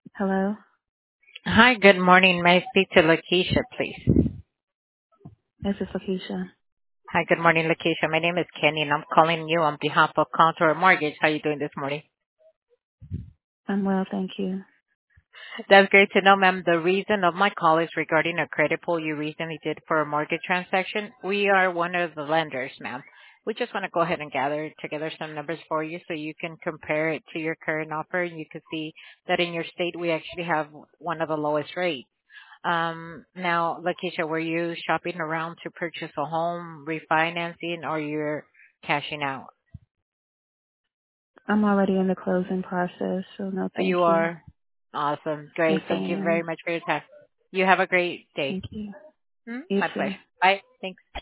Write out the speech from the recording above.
Hello, Hi, good morning. May I speak to Lakeisha, please? this is Lakeisha. Hi, good morning, Lakeisha. My name is Kenny, and I'm calling you on behalf of Contour Mortgage. How are you doing this morning? I'm well, thank you. That's great to know, ma'am. The reason of my call is regarding a credit pull you recently did for a mortgage transaction. We are one of the lenders, ma'am. We just want to go ahead and gather together some numbers for you so you can compare it to your current offer, and you can see that in your state we actually have one of the lowest rates. Now, Lakeisha, were you shopping around to purchase a home, refinancing, or you're cashing out? I'm already in the closing process, so no thank You you. are? Awesome. Yes, Great. I Thank you very am. much for your time. You have a great day. Thank you. Hmm? You My too. pleasure. Bye. Thanks.